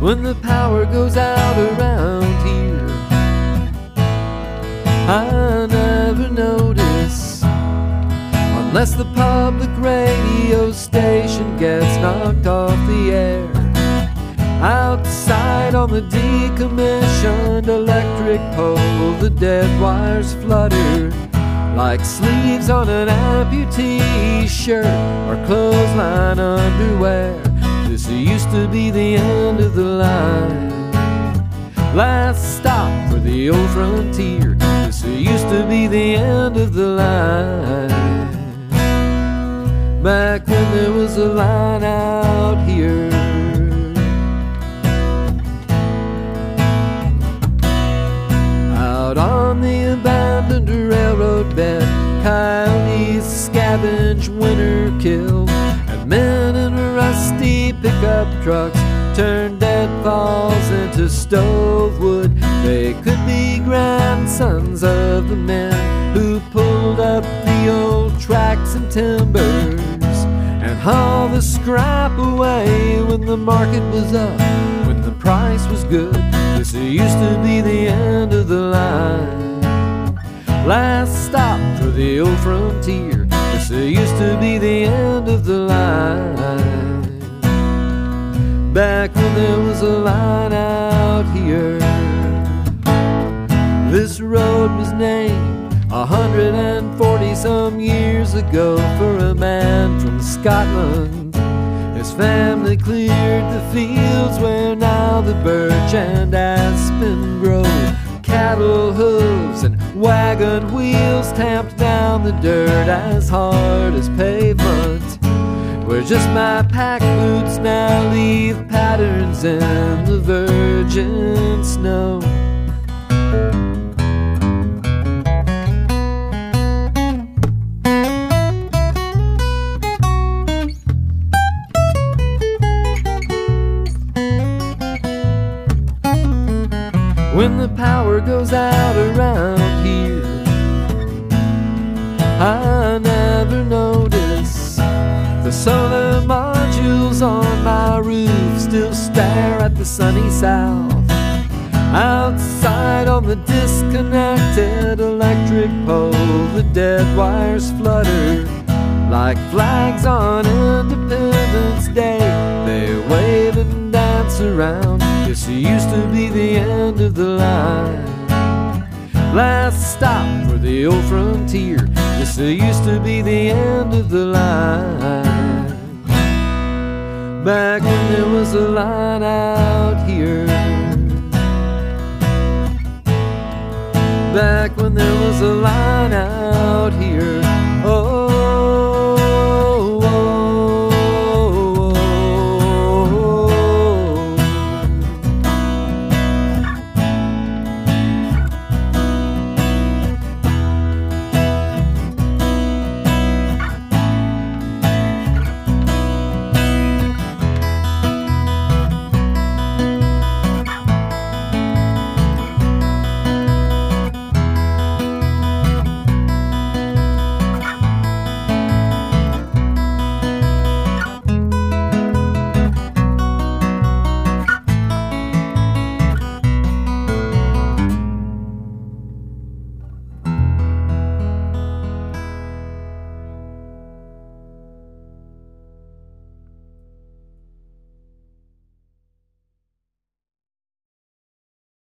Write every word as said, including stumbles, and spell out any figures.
when the power goes out around here. I never notice, unless the public radio station gets knocked off the air. Outside on the decommissioned electric pole, the dead wires flutter like sleeves on an amputee shirt or clothesline underwear. This used to be the end of the line, last stop for the old frontier. This used to be the end of the line, back when there was a line out here. Out on the abandoned railroad bed, coyotes scavenge winter kill, and men in rusty pickup trucks turn deadfalls into stove wood. They could be grandsons of the men who pulled up the old tracks and timbers and hauled the scrap away when the market was up, when the price was good. This used to be the end of the line, last stop for the old frontier. This used to be the end of the line, back when there was a line out here. This road was named a hundred and forty some years ago for a man from Scotland. His family cleared the fields where now the birch and aspen grow. Cattle hooves and wagon wheels tamped down the dirt as hard as pavement, where just my pack boots now leave patterns in the virgin snow. When the power goes out around here, I never notice. The solar modules on my roof still stare at the sunny south. Outside on the disconnected electric pole, the dead wires flutter like flags on Independence Day. They wave and dance around. This used to be the end of the line, last stop for the old frontier. This used to be the end of the line, back when there was a line out here, back when there was a line out here.